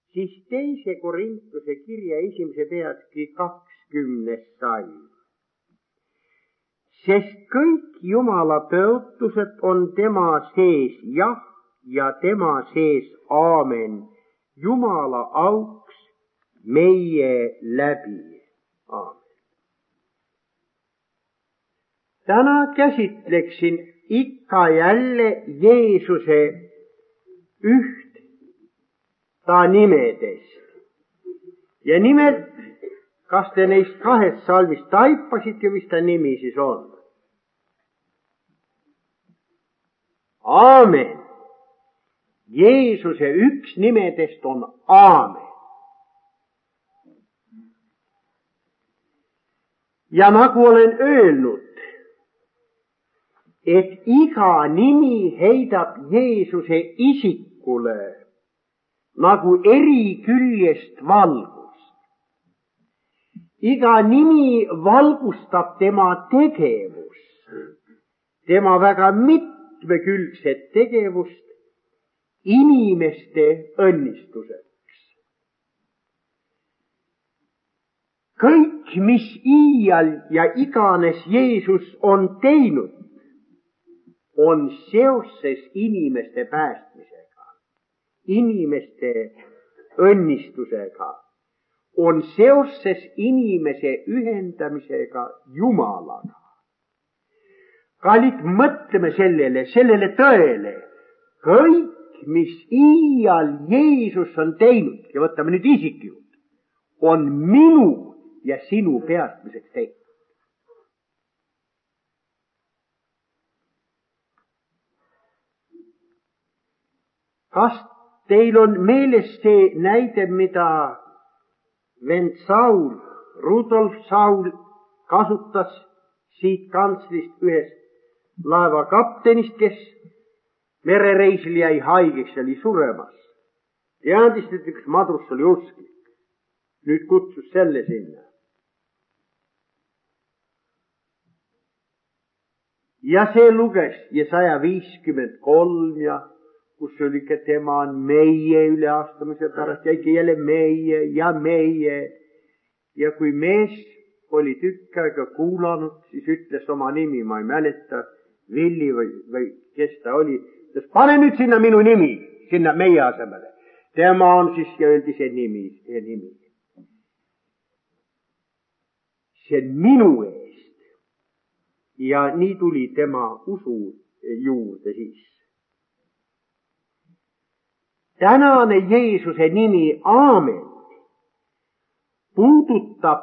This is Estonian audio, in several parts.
siis teise Korintuse kirja 1. peatüki 20. salm. Sest kõik Jumala tõotused on tema sees jah ja tema sees aamen, Jumala auks meie läbi. Aamen. Täna käsitleksin ikka jälle Jeesuse üht ta nimedest. Ja nimelt, kas te neist kahest salmist taipasite, mis ta nimi siis on? Aamen. Jeesuse üks nimedest on Aamen. Ja nagu olen öelnud, et iga nimi heidab Jeesuse isikule nagu eri küljest valgust. Iga nimi valgustab tema tegevust, tema väga mitmekülgset tegevust inimeste õnnistuseks. Kõik, mis iial ja iganes Jeesus on teinud, on seoses inimeste päästmisega, inimeste õnnistusega, on seoses inimese ühendamisega Jumalaga. Kallid, mõtleme sellele tõele. Kõik, mis iial Jeesus on teinud, ja võtame nüüd isiklikult, on minu ja sinu päästmiseks tehtud. Kas teil on meeles see näide, mida vend Saul, Rudolf Saul kasutas siit kantslist ühest laevakaptenist, kes merereisil jäi haigeks ja oli suremas. Teadis, et üks madrus oli usklik. Nüüd kutsus selle sinna. Ja see luges Jesaja 53 ja kus oli ka tema on meie üleastumise pärast ja ikka jälle meie ja meie. Ja kui mees oli tükk aega kuulanud, siis ütles oma nimi, ma ei mäleta, Villi või kes ta oli, ütles, pane nüüd sinna minu nimi, sinna meie asemele. Tema on siis, ja öeldi see nimi. See on minu eest. Ja nii tuli tema usu juurde siis. Tänane Jeesuse nimi Aamen puudutab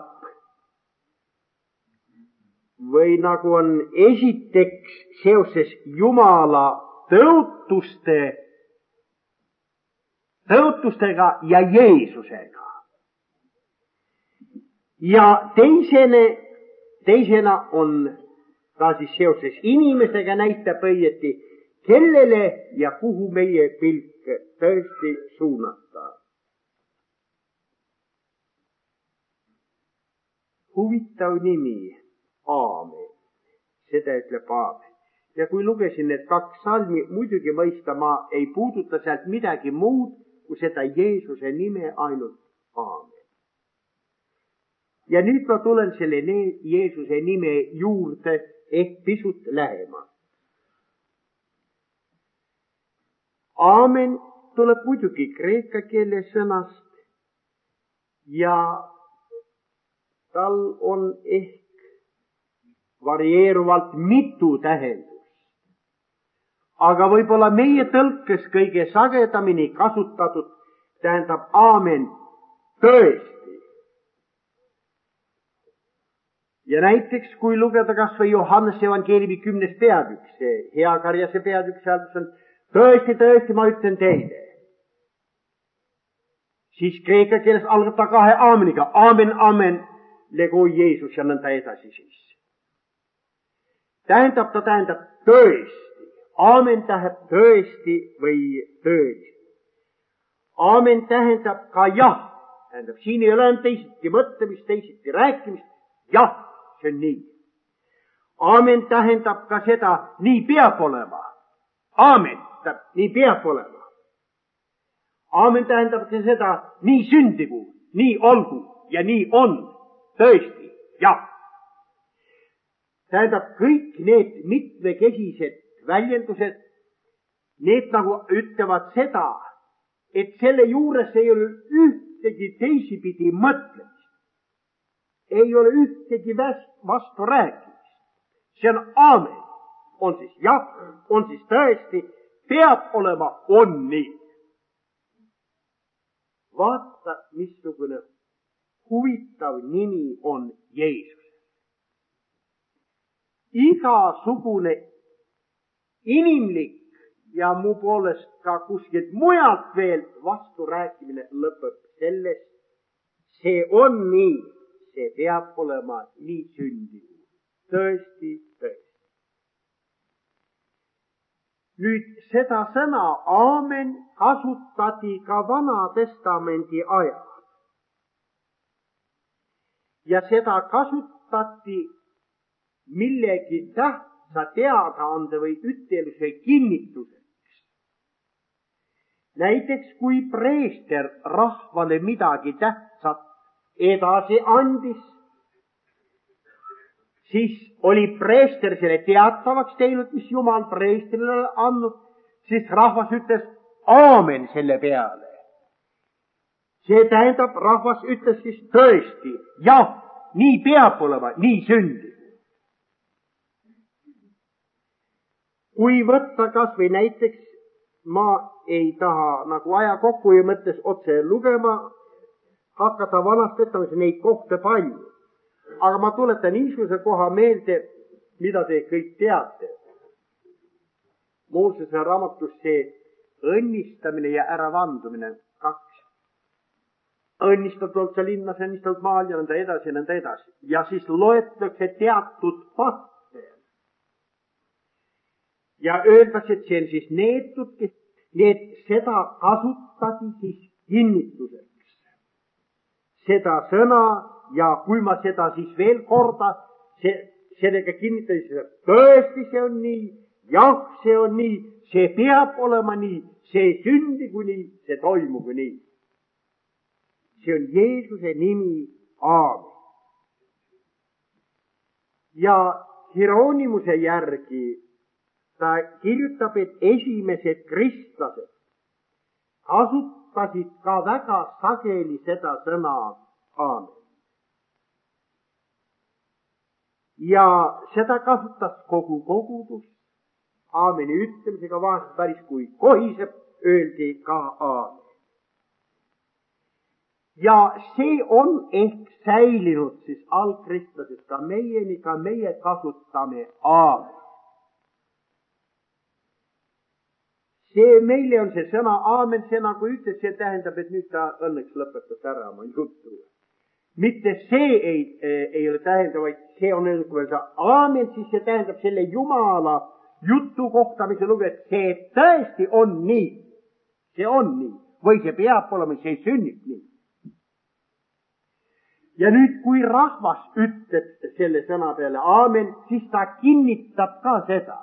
või nagu on esiteks seoses Jumala tõotustega ja Jeesusega. Ja teisena on ta siis seoses inimestega näitab õieti, kellele ja kuhu meie pilk tõesti suunata. Huvitav nimi, Aamen. Seda ütleb Aamen. Ja kui lugesin need kaks salmi, muidugi mõista ma ei puuduta sealt midagi muud, kui seda Jeesuse nime ainult Aamen. Ja nüüd ma tulen selle Jeesuse nime juurde ehk pisut lähemalt. Aamen tuleb muidugi kreeka keele sõnast ja tal on ehk varieeruvalt mitu tähendust. Aga võib-olla meie tõlkes kõige sagedamini kasutatud tähendab aamen tõesti. Ja näiteks kui lugeda kas või Johannese evangeeliumi 10. peatükk, see Heakarjase peatükk, seal on tõesti, tõesti, ma ütlen teile. Siis kreeka keeles algab ta kahe aameniga. Aamen, aamen, lego Jeesus ja nõnda edasi siis. Ta tähendab tõesti. Aamen tähendab tõesti või tõesti. Aamen tähendab ka jah. Tähendab, siin ei ole teisiti mõtlemist, teisiti rääkimist. Jah, see on nii. Aamen tähendab ka seda, nii peab olema. Aamen. Nii peab olema. aamen tähendab seda, nii sündigu, nii olgu ja nii on. Tõesti, jah. Tähendab, kõik need mitmekesised väljendused, need nagu ütlevad seda, et selle juures ei ole ühtegi teisipidi mõtlemist. Ei ole ühtegi vastu rääkimist. See on aamen. On siis jah, on siis tõesti, peab olema, on nii. Vaata, missugune huvitav nimi on Jeesus. Igasugune inimlik ja mu poolest ka kuskilt mujalt veel vasturääkimine lõpeb sellest, see on nii, see peab olema nii sündinud. Tõesti, tõesti. Nüüd seda sõna aamen kasutati ka Vana Testamendi ajal. Ja seda kasutati millegi tähtsa teadaande või üteluse kinnituseks. Näiteks kui preester rahvale midagi tähtsat edasi andis, siis oli preester selle teatavaks teinud, mis Jumal preestrile andnud, siis rahvas ütles aamen selle peale. See tähendab, rahvas ütles siis tõesti, jah, nii peab olema, nii sündib. Kui võtta kas või näiteks, ma ei taha nagu aja kokkuhoiu mõttes otse lugema, hakata Vanast Testamendist neid kohta palju. Aga ma tuletan niisuguse koha meelde, mida te kõik teate. Moosese raamatus see õnnistamine ja äravandumine, 2. Õnnistatud sa linnas, õnnistatud maal ja nõnda edasi, nõnda edasi. Ja siis loetakse teatud fakte. Ja öeldakse, et see on siis neetud, need seda kasutati siis kinnituseks. Seda sõna ja kui ma seda siis veel korda, sellega kinnitati, tõesti see on nii, jah, see on nii, see peab olema nii, see sündigu nii, see toimugu nii. See on Jeesuse nimi Aamen. Ja Hieronymuse järgi ta kirjutab, et esimesed kristlased kasutasid ka väga sageli seda sõna Aamen. Ja seda kasutas kogu kogudus Aameni ütlemisega vahest päris kui kohiseb, öeldi ka Aamen. Ja see on ehk säilinud siis algkristlasest ka meieni, ka meie kasutame Aamen. See meile on see sõna aamen, see nagu ütles, see tähendab, et nüüd ta õnneks lõpetas ära oma juttu. Mitte see ei ole tähendab, vaid see on öelnud, kui öelda aamen, siis see tähendab selle Jumala jutu kohta, mis on lugu, et see tõesti on nii. See on nii. Või see peab olema, see sünnib nii. Ja nüüd, kui rahvas ütleb selle sõna peale aamen, siis ta kinnitab ka seda.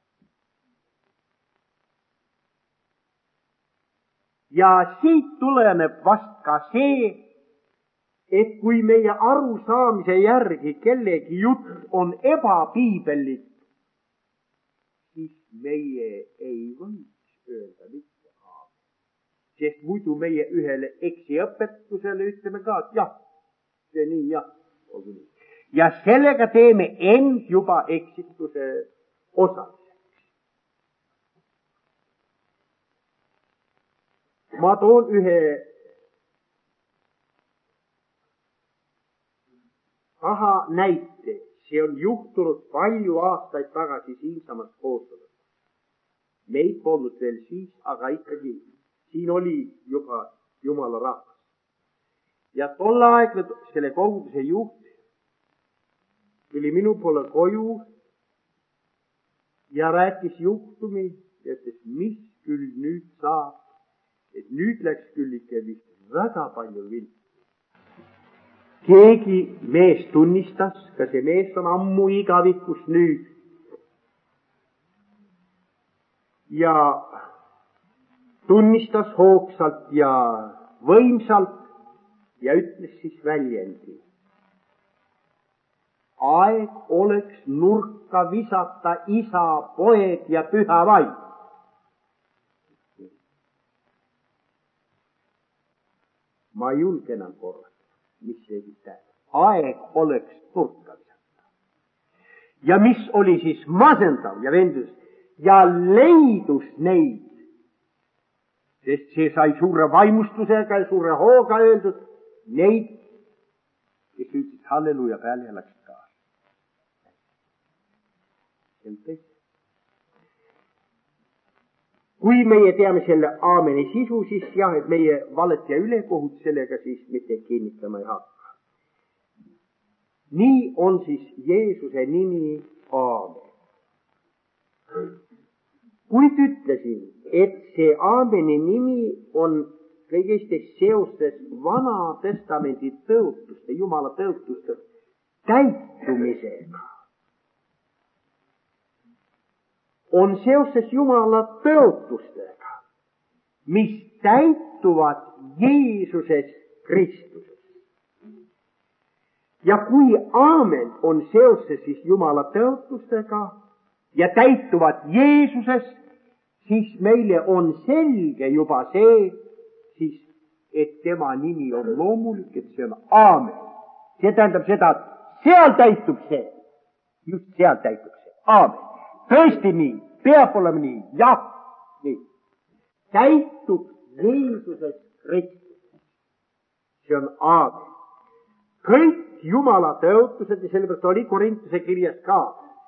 Ja siit tuleneb vast ka see, et kui meie arusaamise järgi kellegi jutt on ebapiibellik, siis meie ei võiks öelda mitte aamen. Sest muidu meie ühele eksiõpetusele ütleme ka, et jah, see nii, jah. Ja sellega teeme end juba eksituse osas. Ma toon ühe paha näite. See on juhtunud palju aastaid tagasi siinsamas koosolus. Meid polnud veel siis, aga ikkagi siin oli juba Jumala rahvas. Ja tolleaegne selle koguduse juht tuli minu poole koju ja rääkis juhtumi ja ütles, mis küll nüüd saab. Et nüüd läks küll ikka vist väga palju viltu. Keegi mees tunnistas, ka see mees on ammu igavikus nüüd. Ja tunnistas hoogsalt ja võimsalt ja ütles siis väljendi. Aeg oleks nurka visata isa, poeg ja püha vaim. Ma ei julge enam korrata, mis see siis tähendab. Aeg oleks nurka visata. Ja mis oli siis masendav ja vendus ja leidus neid, sest see sai suure vaimustusega ja suure hooga öeldud, neid, kes ütlesid halleluuja peale ja läksid kaasa. Kui meie teame selle aameni sisu, siis jah, et meie valet ja ülekohut sellega siis mitte kinnitama ei hakka. Nii on siis Jeesuse nimi Aamen. Kuid ütlesin, et see Aameni nimi on kõigestes seostes Vana Testamendi tõotuste, Jumala tõotuste täitumisega. On seoses Jumala tõotustega, mis täituvad Jeesuses Kristuses. Ja kui Aamen on seoses siis Jumala tõotustega ja täituvad Jeesuses, siis meile on selge juba see, siis, et tema nimi on loomulik, et see on Aamen. See tähendab seda, et seal täitub see, just seal täitub see, Aamen. Tõesti nii, peab olema nii, jah, nii. Täitub Jeesuses Kristus. See on Aamen. Kõik Jumala tõotused, ja sellepärast oli Korintuse kirjas ka,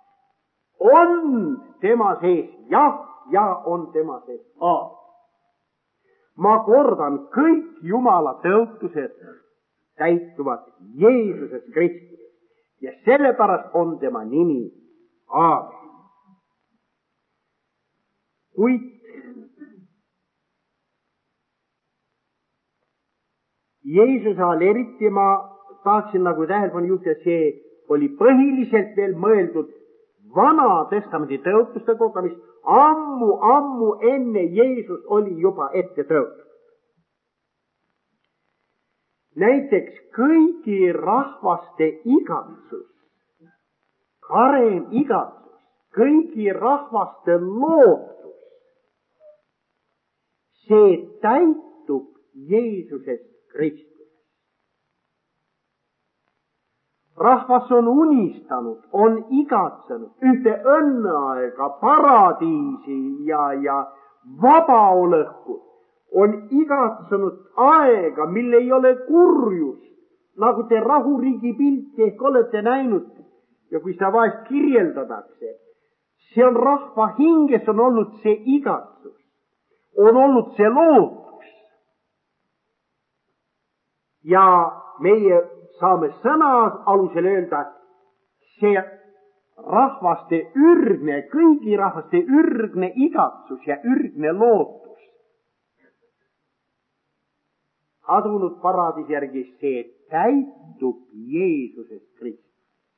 on tema sees jah, ja on tema sees Aamen. Ma kordan, kõik Jumala tõotused täituvad Jeesuses Kristus ja sellepärast on tema nimi Aamen. Kuid Jeesuse all eriti ma tahaksin nagu tähelepanu juhtida, see oli põhiliselt veel mõeldud Vana Testamendi tõotuste kohta, mis ammu enne Jeesus oli juba ette tõotatud. Näiteks kõigi rahvaste igatsus, karem igatsus, kõigi rahvaste lootus, see täitub Jeesuses Kristus. Rahvas on unistanud, on igatsenud ühte õnneaega, paradiisi ja vabaolekut, on igatsenud aega, mil ei ole kurjus, nagu te rahuriigi pilti ehk olete näinud ja kui seda vahest kirjeldatakse, see on rahva hinges on olnud see igatsus, on olnud see lootus. Ja meie saame sõna alusel öelda, see rahvaste ürgne, kõigi rahvaste ürgne igatsus ja ürgne lootus. Adunud paradiisi järgi see täitub Jeesuses Kristus.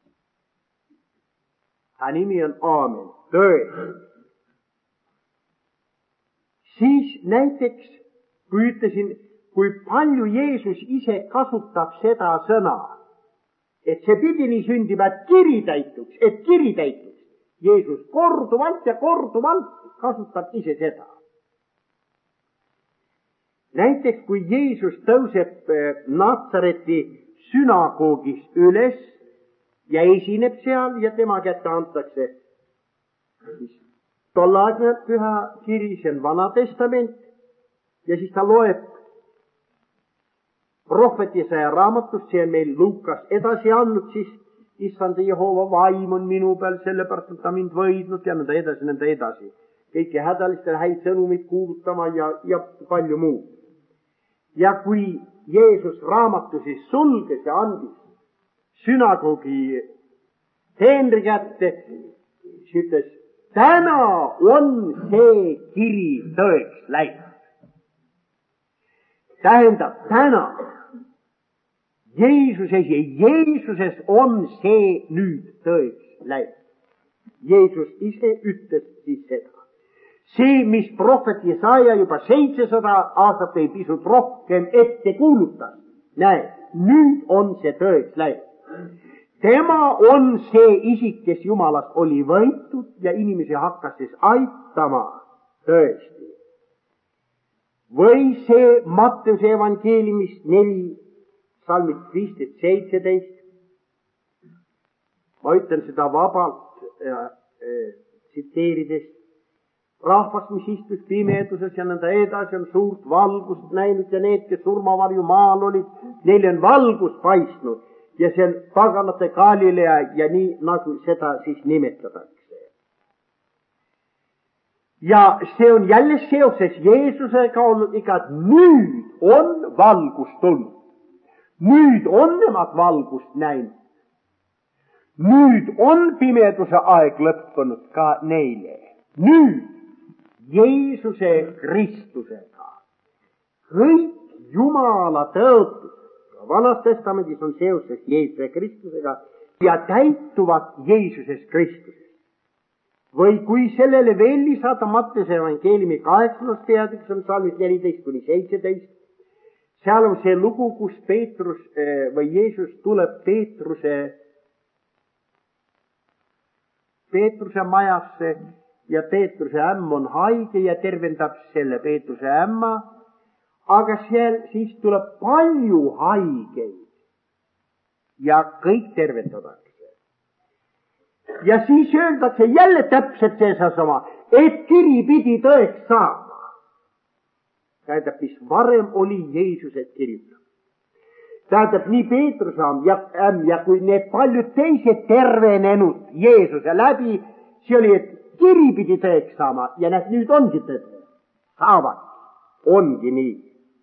Ta nimi on Aamen, tõesti. Siis näiteks, kui ütlesin, kui palju Jeesus ise kasutab seda sõna, et see pidi nii sündima, et kiri täituks. Jeesus korduvalt ja korduvalt kasutab ise seda. Näiteks, kui Jeesus tõuseb Natsareti sünagoogist üles ja esineb seal ja tema kätte antakse tollaadne püha kiri, see on Vana Testament, ja siis ta loeb prohvet Jesaja raamatust, see on meil Lukas edasi andnud, siis issand Jehova vaim on minu peal, sellepärast et ta mind võidnud ja nõnda edasi. Kõiki hädalistele häid sõnumid kuulutama ja palju muud. Ja kui Jeesus raamatu siis sulges ja andis sünagoogi teenri kätte, siis ütles, täna on see kiri tõeks läinud. Tähendab, täna Jeesuses on see nüüd tõeks läinud. Jeesus ise ütles siis seda. see, mis prohvet Jesaja juba 700 aastat või pisut rohkem ette kuulutas. Näe, nüüd on see tõeks läinud. Tema on see isik, kes Jumalast oli võitud ja inimesi hakkas siis aitama tõesti. Või see Matteuse evangeeliumist 4, salmid 15-17. Ma ütlen seda vabalt tsiteerides. Rahvas, mis istus pimeduses ja nõnda edasi, on suurt valgust näinud ja need, kes surmavarju maal olid, neil on valgus paistnud ja see on paganate Galilea ja nii nagu seda siis nimetatakse. Ja see on jälle seoses Jeesusega olnud ikka, et nüüd on valgus tulnud. Nüüd on nemad valgust näinud. Nüüd on pimeduse aeg lõppenud ka neile. Nüüd Jeesuse Kristusega. Kõik Jumala tõotus Vanas Testamendis on seoses Jeesuse Kristusega ja täituvad Jeesuses Kristuses. Või kui sellele veel lisada Matteuse evangeeliumi 8. peatükk, on salmid 14-17, seal on see lugu, kus Peetrus või Jeesus tuleb Peetruse majasse ja Peetruse ämm on haige ja tervendab selle Peetruse ämma, aga seal siis tuleb palju haigeid ja kõik tervendatakse. Ja siis öeldakse jälle täpselt seesama, et kiri pidi tõeks saama. Tähendab, mis varem oli Jeesuset kirjutatud. Tähendab, nii Peetruse ämm ja kui need paljud teised tervenenud Jeesuse läbi, see oli, et kiri pidi tõeks saama ja näed, nüüd ongi tõde. Saavad. Ongi nii.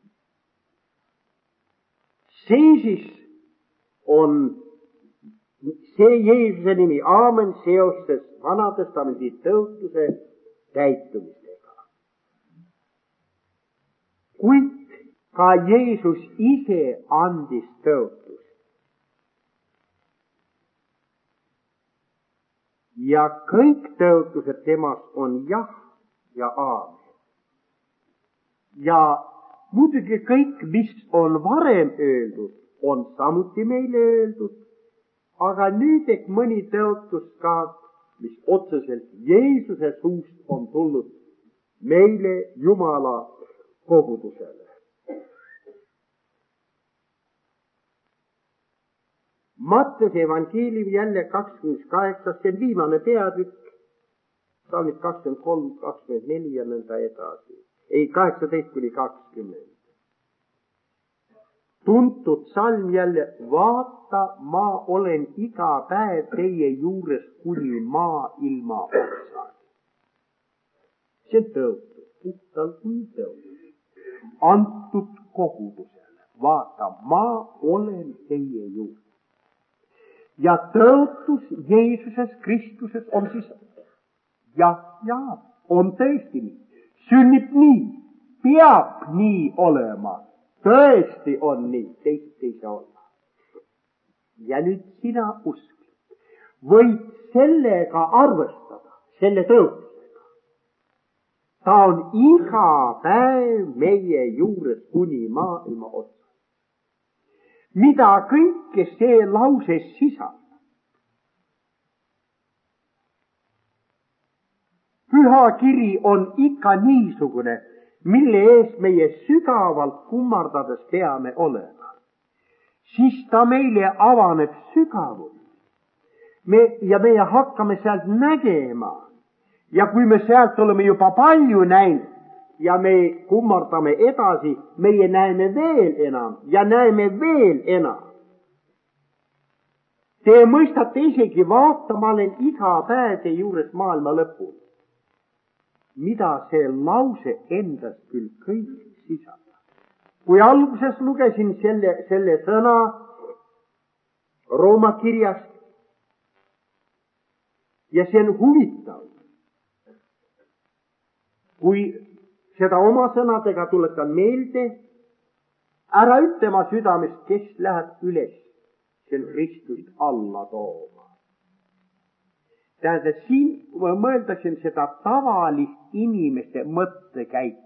See siis on see Jeesuse nimi, aamen, seoses Vanatestamendi tõotuse täitumistega. Kuid ka Jeesus ise andis tõotust. Ja kõik tõotused temas on jah ja aamen. Ja muidugi kõik, mis on varem öeldud, on samuti meile öeldud, aga nüüd ehk mõni tõotus ka, mis otseselt Jeesuse suust on tulnud meile Jumala kogudusele. Matteuse evangeelium jälle 28, see on viimane peatükk, salmid 23, 24 ja nõnda edasi. Ei, 18-20. Tuntud salm jälle, vaata, ma olen iga päev teie juures kuni maailma otsani. See on tõotus, puhtalt kui tõotus. Antud kogudusele, vaata, ma olen teie juures. Ja tõotus Jeesuses Kristuses on siis ja, on tõesti nii. Sünnib nii, peab nii olema, tõesti on nii, teist ei saa olla. Ja nüüd sina usklik, võid sellega arvestada, selle tõotusega. Ta on iga päev meie juures kuni maailma otsa. Mida kõike see lause sisaldab? Püha kiri on ikka niisugune, mille eest meie sügavalt kummardades peame olema. Siis ta meile avaneb sügavalt. Meie hakkame sealt nägema. Ja kui me sealt oleme juba palju näinud ja me kummardame edasi, meie näeme veel enam ja näeme veel enam. Te mõistate isegi, vaata, ma olen iga päev teie juures maailma lõpul. Mida see lause endast küll kõik sisaldab. Kui alguses lugesin selle sõna Rooma kirjast ja see on huvitav, kui seda oma sõnadega tuletan meelde, ära ütle ma südamest, kes läheb üles, see on Kristust alla tooma. tähendab, siin ma mõeldaksin seda tavalist inimeste mõttekäiku.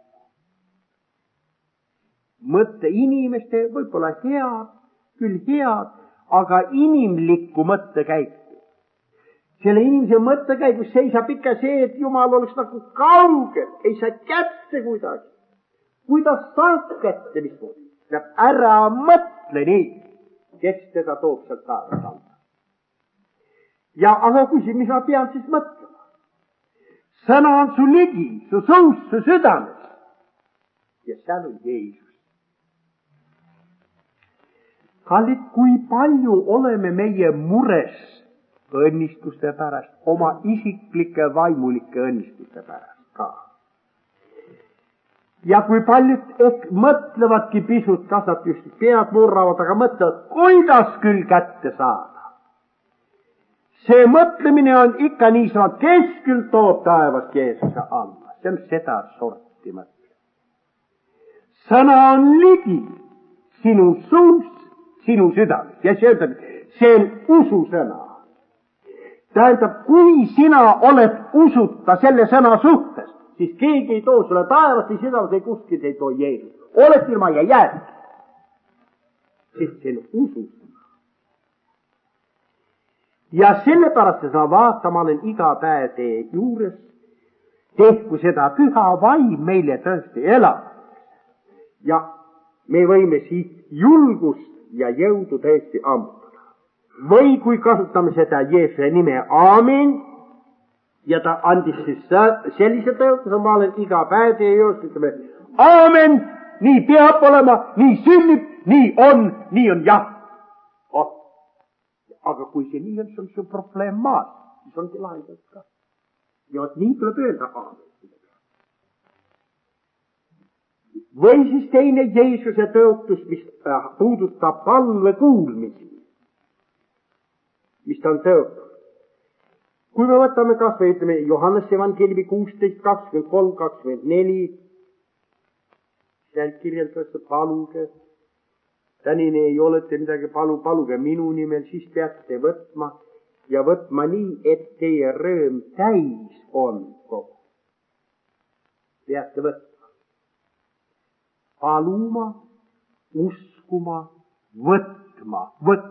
Inimeste võib-olla küll head, aga inimlikku mõttekäiku. Selle inimese mõttekäigus seisab ikka see, et Jumal oleks nagu kaugel, ei saa kätte kuidagi. Kuidas saad kätte, mismoodi? Ära mõtle nii, kes teda toob sealt taevast alla. Ja aga küsi, mis ma pean siis mõtlema? Sõna on su ligi, su suus, su südames. Ja seal on Jeesus. Kallid, kui palju oleme meie mures õnnistuste pärast, oma isiklike vaimulike õnnistuste pärast ka. Ja kui paljud ehk mõtlevadki pisut, kas nad just pead murravad, aga mõtlevad, kuidas küll kätte saada. See mõtlemine on ikka niisama, kes küll toob taevast Jeesuse alla. See on seda sorti mõtlemine. Sõna on ligi sinu suus, sinu südames. Ja see on ususõna. Tähendab, kui sina oled usuta selle sõna suhtes, siis keegi ei too sulle taevast, ei südames, ei kuskil ei too Jeesus. Oled ilma ja jääd. Sest see on ususõna. Ja sellepärast sa vaata, ma olen iga päev teie juures, tehku seda püha vaim meile tõesti elab. Ja me võime siit julgust ja jõudu tõesti ammutada. Või kui kasutame seda Jeesuse nime aamen, ja ta andis siis sellise tõotuse, ma olen iga päev teie juures, ütleme aamen, nii peab olema, nii sünnib, nii on jah. Oh. Aga kui see nii on, see on su probleem maas, siis ongi lahendatud ka. Ja nii tuleb öelda aamen. Või siis teine Jeesuse tõotus, mis puudutab palve kuulmisi, mis ta on tõotus. Kui me võtame kas või ütleme Johannese evangeeliumi 16, 23, 24, seal kirjeldatakse paluge, tänini ei ole te midagi paluge minu nimel, siis peate võtma ja võtma nii, et teie rõõm täis on kogu. Peate võtma. Paluma, uskuma, võtma.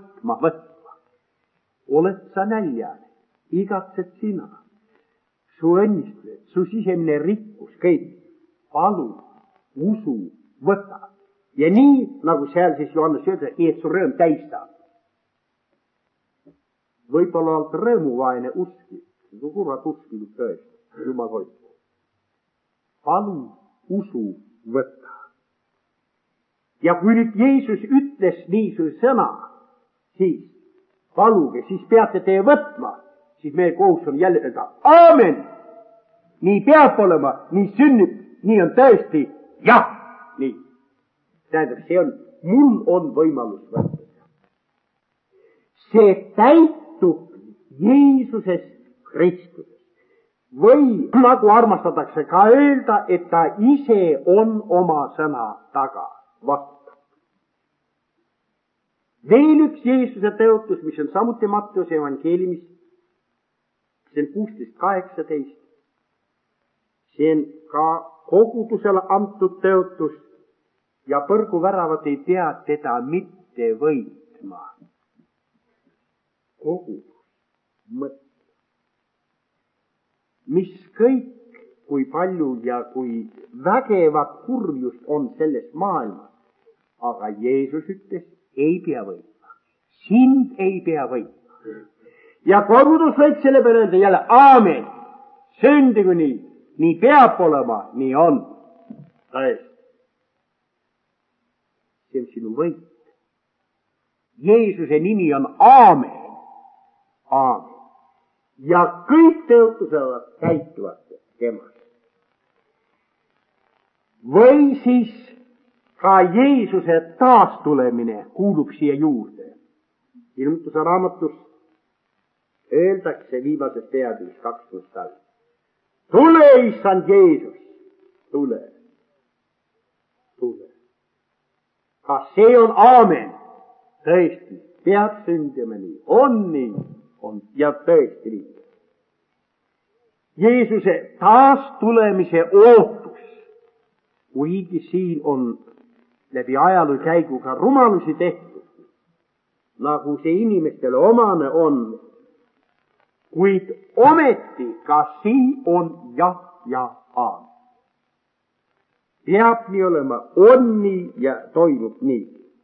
Oled sa näljane, igatsed sina, su õnnistused, su sisemine rikkus, kõik, palu, usu, võta. Ja nii, nagu seal siis Johannes ütles, nii et su rõõm täis saab. Võib-olla oled rõõmuvaene usklik, su kurat usklik tõesti, Jumal hoidku. Palu, usu, võta. Ja kui nüüd Jeesus ütles niisuguse sõna, siis paluge, siis peate teie võtma, siis meie kohus on jälle öelda, aamen, nii peab olema, nii sünnib, nii on tõesti, jah, nii. Tähendab, mul on võimalus võtta. See täitub Jeesuses Kristuses. Või nagu armastatakse ka öelda, et ta ise on oma sõna taga. Vastutab. Veel üks Jeesuse tõotus, mis on samuti Matteuse evangeeliumis, see on 16:18. See on ka kogudusele antud tõotus ja põrguväravad ei pea teda mitte võitma. Kogudus mõtle. Mis kõik, kui palju ja kui vägevat kurjust on selles maailmas. Aga Jeesus ütles, ei pea võitma. Sind ei pea võitma. Ja kogudus võiks selle peale öelda jälle, aamen. Sündigu nii. Nii peab olema, nii on. Tõesti. See on sinu võit. Jeesuse nimi on aamen. Aamen. Ja kõik tõotused täituvad temas. Või siis ka Jeesuse taastulemine kuulub siia juurde. Ilmutuse raamatus öeldakse viimases peatükis 20. Tule, issand Jeesus, tule. Kas see on aamen? Tõesti, peab sündima nii, on ja tõesti nii. Jeesuse taastulemise ootus, kuigi siin on läbi ajaloo käiguga rumalusi tehtud, nagu see inimestele omane on, kuid ometi ka siin on jah ja aamen. Peab nii olema, on nii ja toimub nii.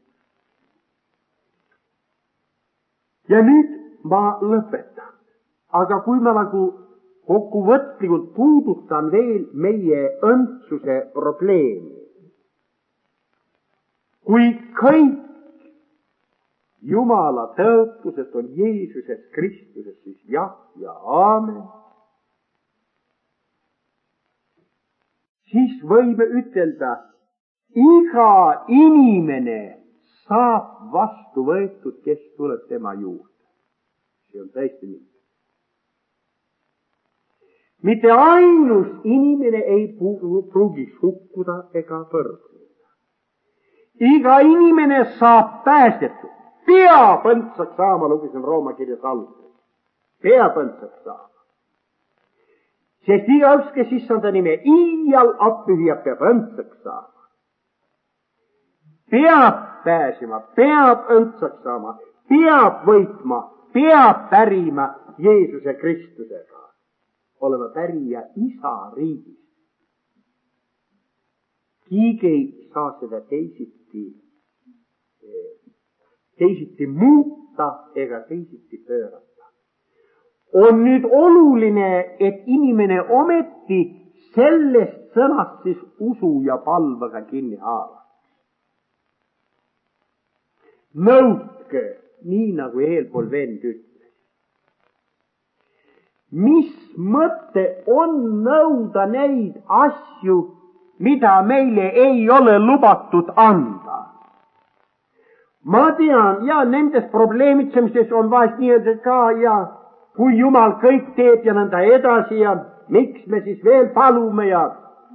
Ja nüüd ma lõpetan. Aga kui ma nagu kokkuvõtlikult puudutan veel meie õndsuse probleemi, kui kõik Jumala tõotused on Jeesuses Kristuses, siis jah ja aamen, siis võime ütelda, iga inimene saab vastu võetud, kes tuleb tema juurde. See on täiesti nii. Mitte ainus inimene ei pruugi hukkuda ega põrguda. Iga inimene saab päästetud. Peab õndsaks saama, lugesin Rooma kirjas alguses. Peab õndsaks saama. Sest igaüks, kes issanda nime iial appühjab, peab õndsaks saama. Peab pääsema, peab õndsaks saama, peab võitma, peab pärima Jeesuse Kristusega. Olema pärija isa riigis. Keegi ei saa seda teisiti muuta ega teisiti pöörata. On nüüd oluline, et inimene ometi sellest sõnast siis usu ja palvega kinni haarab. Nõudke, nii nagu eelpool vend ütles. Mis mõte on nõuda neid asju, mida meile ei ole lubatud anda? Ma tean, ja nendes probleemitsemises on vahest nii-öelda ka, ja kui Jumal kõik teeb ja nõnda edasi ja miks me siis veel palume ja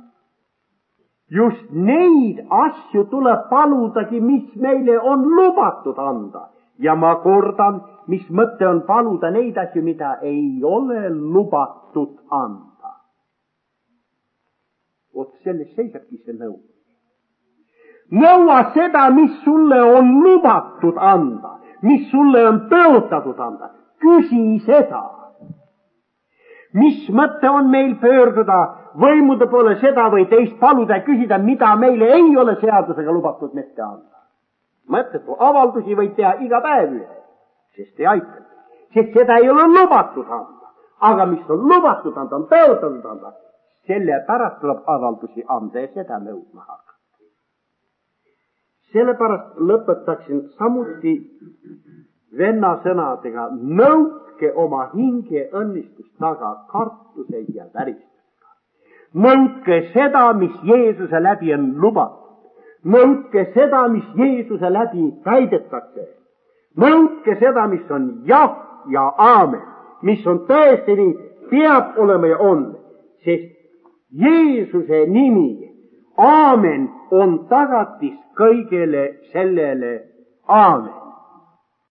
just neid asju tuleb paludagi, mis meile on lubatud anda. Ja ma kordan, mis mõte on paluda neid asju, mida ei ole lubatud anda. Vot selles seisabki see nõu. Nõua seda, mis sulle on lubatud anda, mis sulle on tõotatud anda. Küsi seda. Mis mõte on meil pöörduda võimude poole seda või teist paluda ja küsida, mida meile ei ole seadusega lubatud mitte anda. Mõttetu avaldusi võid teha iga päev ühe, sest ei aita. Sest seda ei ole lubatud anda. Aga mis on lubatud anda, on tõotatud anda. Selle pärast tuleb avaldusi anda ja seda nõudma hakata. Sellepärast lõpetaksin samuti venna sõnadega, nõudke oma hinge õnnistust taga kartuse ja väristustega. Nõudke seda, mis Jeesuse läbi on lubatud. Nõudke seda, mis Jeesuse läbi väidetakse. Nõudke seda, mis on jah ja aamen, mis on tõesti nii, peab olema ja on, sest Jeesuse nimi, aamen, on tagatis kõigele sellele, aamen.